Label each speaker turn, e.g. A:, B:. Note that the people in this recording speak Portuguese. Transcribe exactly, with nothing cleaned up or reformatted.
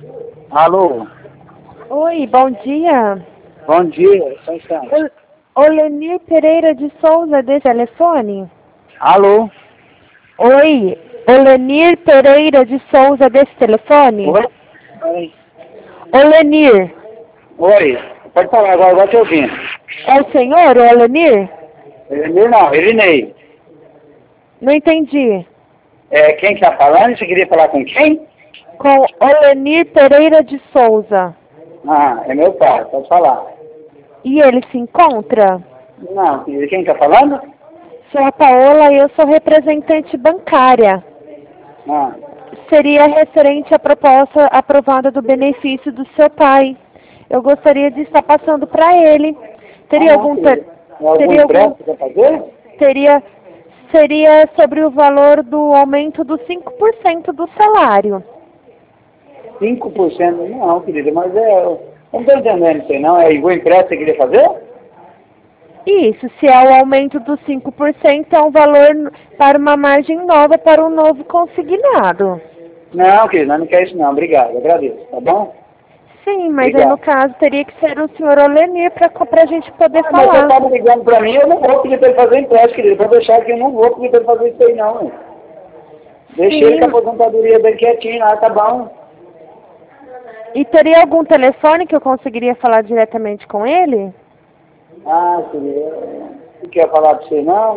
A: Alô?
B: Oi, bom dia.
A: Bom dia, só um instante.
B: O, o Lenir Pereira de Souza, desse telefone?
A: Alô?
B: Oi, o Lenir Pereira de Souza, desse telefone?
A: Oi? Oi.
B: O Lenir,
A: Oi, pode falar agora, agora te ouvindo.
B: é o senhor, o Lenir?
A: Elinei não, Elinei.
B: Não entendi.
A: É, quem que tá falando? Você queria falar com quem?
B: Com o Lenir Pereira de Souza.
A: Ah, é meu pai, pode falar.
B: E ele se encontra?
A: Não, filha, quem tá falando?
B: Sou a Paola e eu sou representante bancária.
A: Ah,
B: Seria referente à proposta aprovada do benefício do seu pai. Eu gostaria de estar passando para ele. Teria
A: ah não,
B: algum...
A: filha.
B: ter-
A: É algum
B: Teria algum...
A: empréstimo que você fazer?
B: Teria... Seria sobre o valor do aumento dos cinco por cento do salário.
A: cinco por cento? Não, querida, mas é... Eu não tô entendendo isso aí, não. É igual empréstimo que você queria fazer?
B: Isso, se é o aumento dos cinco por cento, é um valor para uma margem nova para um novo consignado.
A: Não, querida, nós não quer isso não. Obrigado, agradeço, tá bom?
B: Sim, mas aí
A: Obrigado.
B: no caso teria que ser o senhor Olenir para a gente poder
A: Ah, mas você
B: falar.
A: estava ligando para mim, eu não vou pedir para ele fazer empréstimo, querido. Pode deixar que eu não vou pedir para ele fazer isso aí, não. Hein? Deixa ele com a
B: Sim.
A: aposentadoria dele quietinho lá, tá bom?
B: E teria algum telefone que eu conseguiria falar diretamente com ele?
A: Ah, querido, eu não quero falar para você, não.